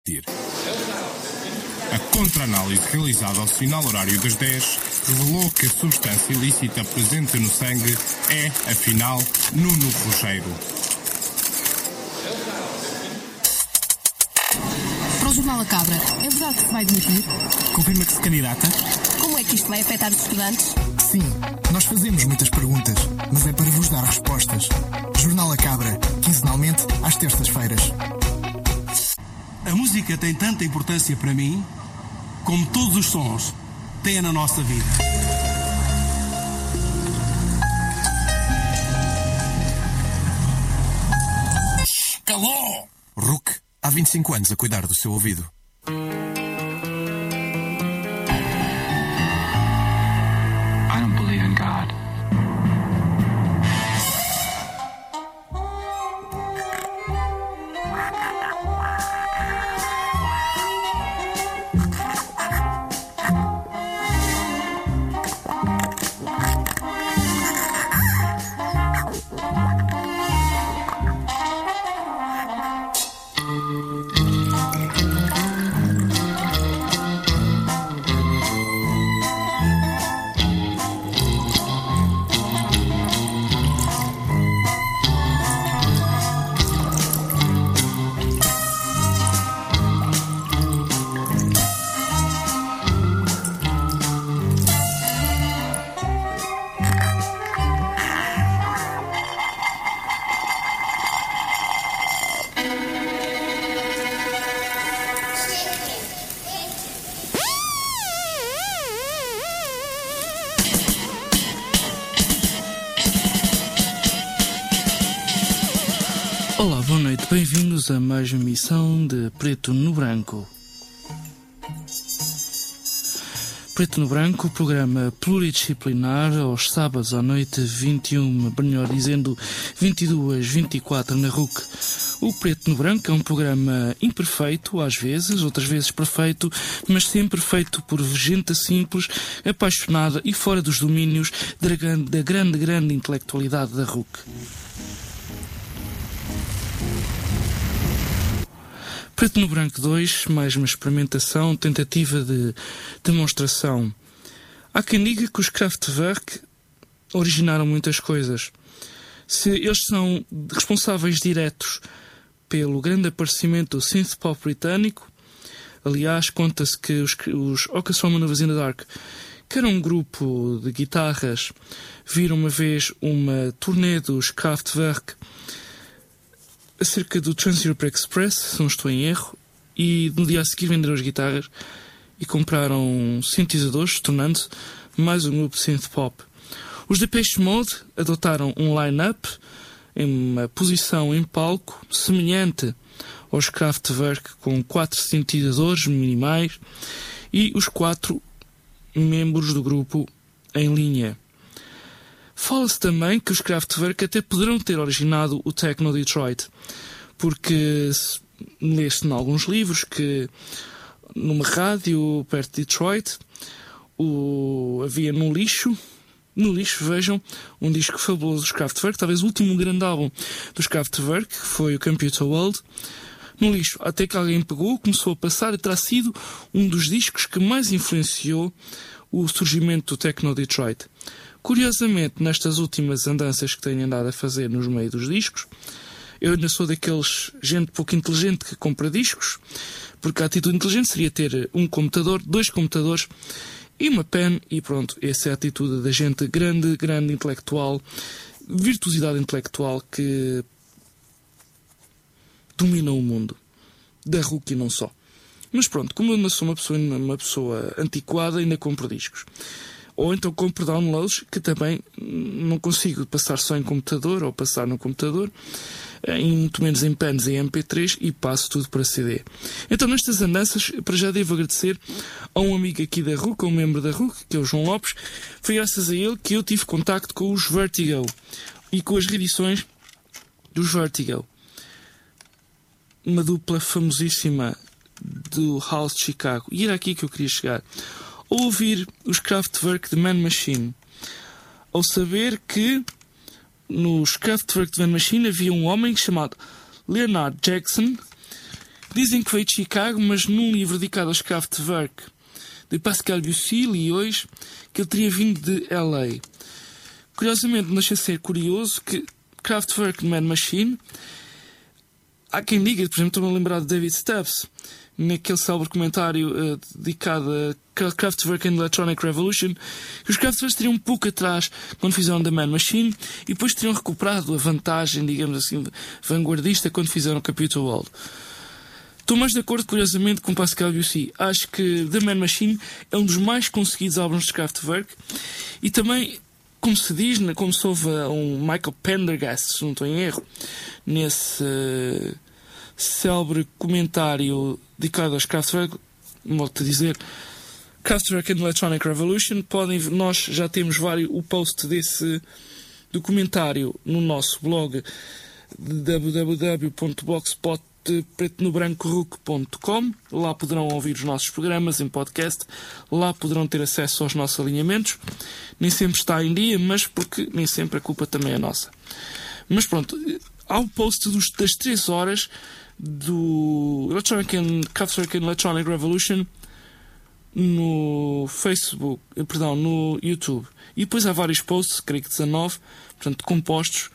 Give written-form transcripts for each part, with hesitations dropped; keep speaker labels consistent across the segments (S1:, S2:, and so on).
S1: A contra-análise realizada ao final horário das 10 revelou que a substância ilícita presente no sangue é, afinal, Nuno Rogério.
S2: Para o Jornal A Cabra, é verdade que se vai demitir?
S3: Confirma que se candidata?
S2: Como é que isto vai afetar os estudantes?
S3: Sim, nós fazemos muitas perguntas, mas é para vos dar respostas. Jornal A Cabra, quinzenalmente, às terças-feiras.
S4: A música tem tanta importância para mim como todos os sons têm na nossa vida.
S3: Calou! Rook, há 25 anos a cuidar do seu ouvido.
S5: I don't believe in God.
S6: Olá, boa noite, bem-vindos a mais uma emissão de Preto no Branco. Preto no Branco, programa pluridisciplinar, aos sábados à noite, 21, melhor dizendo, 22, 24 na RUC. O Preto no Branco é um programa imperfeito, às vezes, outras vezes perfeito, mas sempre feito por gente simples, apaixonada e fora dos domínios da grande intelectualidade da RUC. Preto no Branco 2, mais uma experimentação, tentativa de demonstração. Há quem diga que os Kraftwerk originaram muitas coisas. Se eles são responsáveis diretos pelo grande aparecimento do synth-pop britânico, aliás, conta-se que os Orchestra Maneuvers in the Dark, que era um grupo de guitarras, viram uma vez uma turnê dos Kraftwerk acerca do Trans-Europe Express, se não estou em erro, e no dia a seguir venderam as guitarras e compraram sintetizadores, tornando-se mais um grupo de synth-pop. Os Depeche Mode adotaram um line-up, em uma posição em palco, semelhante aos Kraftwerk, com 4 sintetizadores minimais e os 4 membros do grupo em linha. Fala-se também que os Kraftwerk até poderão ter originado o Techno Detroit, porque lê-se em alguns livros que numa rádio perto de Detroit havia no lixo, vejam, um disco fabuloso dos Kraftwerk, talvez o último grande álbum dos Kraftwerk, que foi o Computer World, no lixo, até que alguém pegou, começou a passar e terá sido um dos discos que mais influenciou o surgimento do Techno Detroit. Curiosamente, nestas últimas andanças que tenho andado a fazer nos meios dos discos, eu ainda sou daqueles gente pouco inteligente que compra discos, porque a atitude inteligente seria ter um computador, 2 computadores e uma pen, e pronto, essa é a atitude da gente grande intelectual, virtuosidade intelectual que domina o mundo, da RUC e não só. Mas pronto, como eu sou uma pessoa antiquada, ainda compro discos. Ou então compro downloads, que também não consigo passar só em computador, ou passar no computador, muito menos em pens e MP3, e passo tudo para CD. Então, nestas andanças, para já devo agradecer a um amigo aqui da RUC, a um membro da RUC, que é o João Lopes. Foi graças a ele que eu tive contacto com os Vertigo e com as reedições dos Vertigo. Uma dupla famosíssima do House de Chicago. E era aqui que eu queria chegar. Ao ouvir os Kraftwerk de Man Machine, ao saber que nos Kraftwerk de Man Machine havia um homem chamado Leonard Jackson, Dizem que veio de Chicago, mas num livro dedicado aos Kraftwerk de Pascal Bussy, li hoje que ele teria vindo de LA. Curiosamente, não deixa de ser curioso que Kraftwerk Man Machine, há quem diga, por exemplo, estou-me a lembrar de David Stubbs, naquele célebre comentário dedicado a Kraftwerk and Electronic Revolution, que os Kraftwerk teriam um pouco atrás quando fizeram The Man Machine e depois teriam recuperado a vantagem, digamos assim, vanguardista quando fizeram Computer World. Estou mais de acordo, curiosamente, com Pascal Bussy. Acho que The Man Machine é um dos mais conseguidos álbuns de Kraftwerk e também, como se diz, como se ouve um Michael Pendergast, se não estou em erro, nesse célebre comentário dedicado aos Kraftwerk, volto a dizer, Kraftwerk and Electronic Revolution. Nós já temos o post desse documentário no nosso blog www.blogspot.pretonobrancorrock.com. Lá poderão ouvir os nossos programas em podcast, lá poderão ter acesso aos nossos alinhamentos. Nem sempre está em dia, mas porque nem sempre a culpa também é nossa. Mas pronto, há o post das 3 horas do Kraftwerk and Electronic Revolution no Facebook, no YouTube. E depois há vários posts, creio que 19, portanto, compostos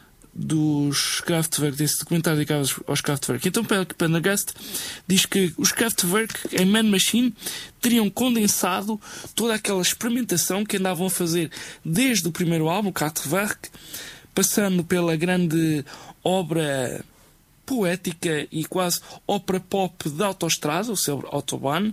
S6: dos Kraftwerk, desse documentário dedicado aos Kraftwerk. Então Pendergast diz que os Kraftwerk em Man Machine teriam condensado toda aquela experimentação que andavam a fazer desde o primeiro álbum, Kraftwerk, passando pela grande obra poética e quase ópera pop da autoestrada, o seu Autobahn,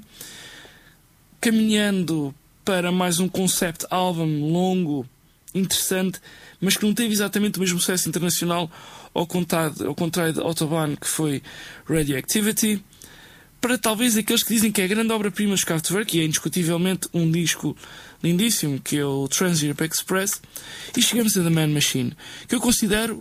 S6: caminhando para mais um concept álbum longo, interessante, mas que não teve exatamente o mesmo sucesso internacional ao contrário de Autobahn, que foi Radioactivity, para talvez aqueles que dizem que é a grande obra-prima dos Kraftwerk, e é indiscutivelmente um disco lindíssimo, que é o Trans-Europe Express, e chegamos a The Man Machine, que eu considero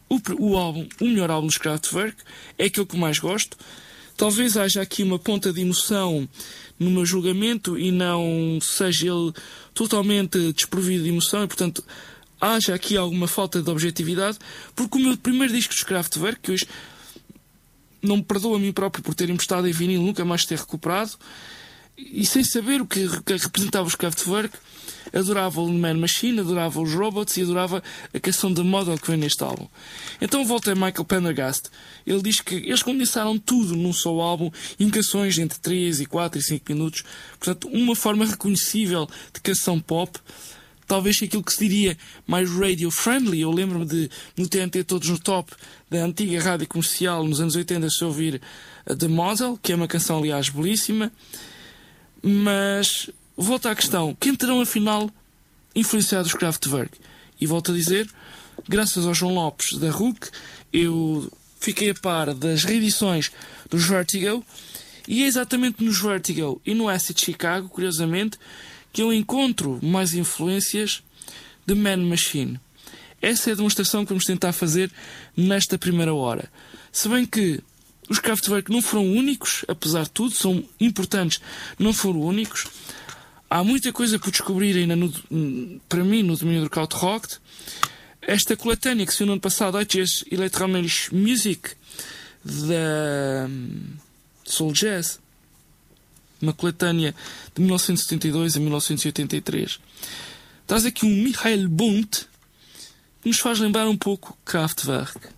S6: o melhor álbum dos Kraftwerk, é aquele que eu mais gosto. Talvez haja aqui uma ponta de emoção no meu julgamento e não seja ele totalmente desprovido de emoção, e portanto haja aqui alguma falta de objetividade, porque o meu primeiro disco dos Kraftwerk, que hoje não me perdoo a mim próprio por ter emprestado em vinil, nunca mais ter recuperado, e sem saber o que representava os Kraftwerk, adorava o Man Machine, adorava os Robots e adorava a canção The Model que vem neste álbum. Então volta a Michael Pendergast. Ele diz que eles condensaram tudo num só álbum, em canções entre 3 e 4 e 5 minutos. Portanto, uma forma reconhecível de canção pop, talvez aquilo que se diria mais radio-friendly. Eu lembro-me de, no TNT Todos no Top, da antiga rádio comercial, nos anos 80, se ouvir The Model, que é uma canção, aliás, belíssima. Mas volta à questão, quem terão afinal influenciado os Kraftwerk? E volto a dizer, graças ao João Lopes da RUC, eu fiquei a par das reedições dos Vertigo, e é exatamente nos Vertigo e no Acid Chicago, curiosamente, que eu encontro mais influências de Man Machine. Essa é a demonstração que vamos tentar fazer nesta primeira hora. Se bem que os Kraftwerk não foram únicos, apesar de tudo, são importantes, não foram únicos. Há muita coisa por descobrir ainda, para mim, no domínio do krautrock. Esta coletânea que saiu no ano passado, HS Electronic Music, da Soul Jazz, uma coletânea de 1972 a 1983, traz aqui um Michael Bunt que nos faz lembrar um pouco Kraftwerk.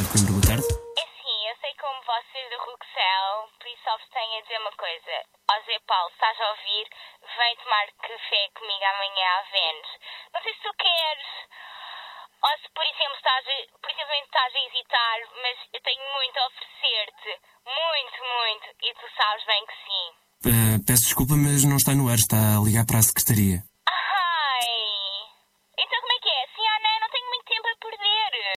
S7: Rádio Coimbra, boa tarde.
S8: É sim, eu sei como vocês do Ruxel, por isso só vos tenho a dizer uma coisa. Ó Zé Paulo, estás a ouvir? Vem tomar café comigo amanhã à Vênus. Não sei se tu queres, ou se por exemplo estás a hesitar, mas eu tenho muito a oferecer-te. Muito, muito. E tu sabes bem que sim.
S7: Peço desculpa, mas não está no ar, está a ligar para a secretaria.